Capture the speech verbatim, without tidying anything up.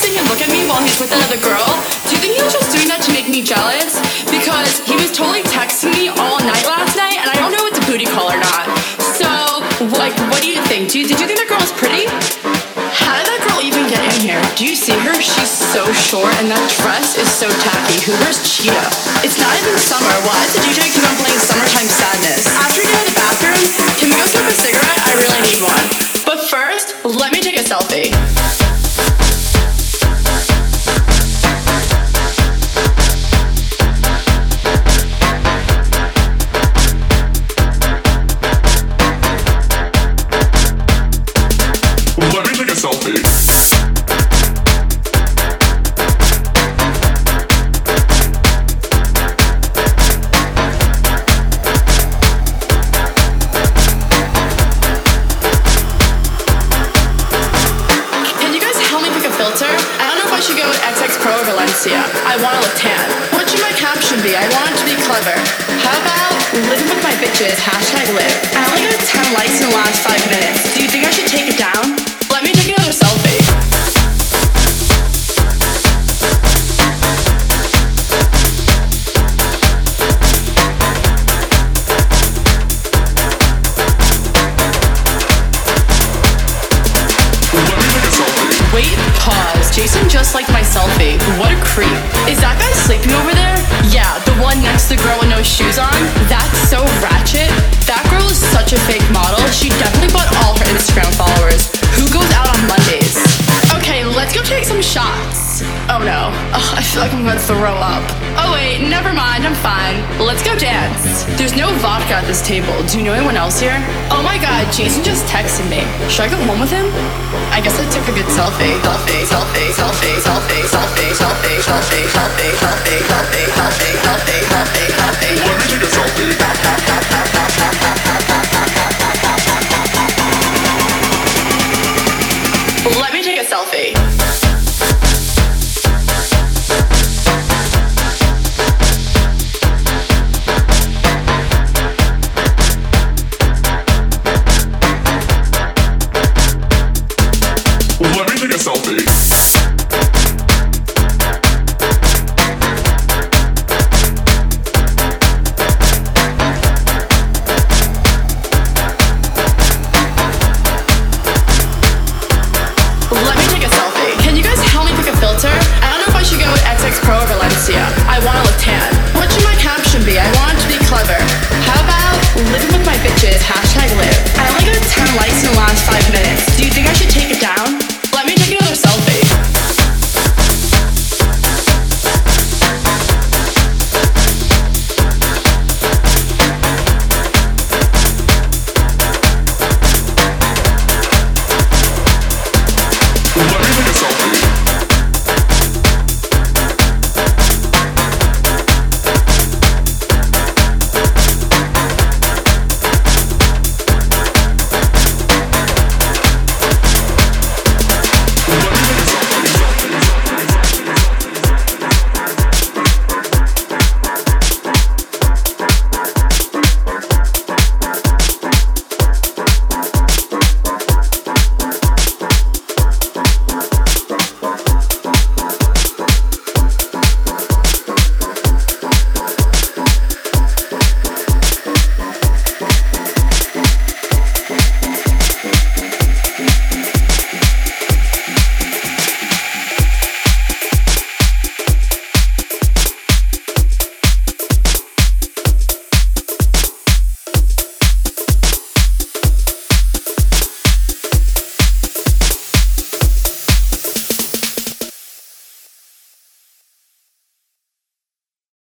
texting and look at me while he's with another girl? Do you think he was just doing that to make me jealous? Because he was totally texting me all night last night, and I don't know if it's a booty call or not. So, like, what do you think? Do you, did you think that girl was pretty? How did that girl even get in here? Do you see her? She's so short, and that dress is so tacky. Who wears cheetah? It's not even summer. Why does the D J keep on playing Summertime Sadness? After we get out of the bathroom, can we go smoke a cigarette? I really need one. But first, let me take a selfie. Let me take a selfie. Can you guys help me pick a filter? I don't know if I should go with X X Pro or Valencia. I want to look tan. What should my caption be? I want it to be clever. How about living with my bitches, hashtag live. I only got ten likes in the last five minutes. Do you think I should take it down? Let me take another selfie. Wait, pause. Jason just liked my selfie. What a creep. Is that guy sleeping over there? Yeah, the one next to the girl with no shoes on? That's so ratchet. That girl is such a fake model. She definitely bought all her Instagram followers. Who goes out on Mondays? Okay, let's go take some shots. Oh no. Ugh, I feel like I'm gonna throw up. Oh wait, never mind, I'm fine. Let's go dance. There's no vodka at this table. Do you know anyone else here? Oh my god, Jason just texted me. Should I go home with him? I guess I took a good selfie. Selfie, selfie, selfie, selfie, selfie, selfie, selfie, selfie, selfie, selfie, selfie, selfie, selfie, selfie. Let me take a selfie. Let me take a selfie. Let me take a selfie.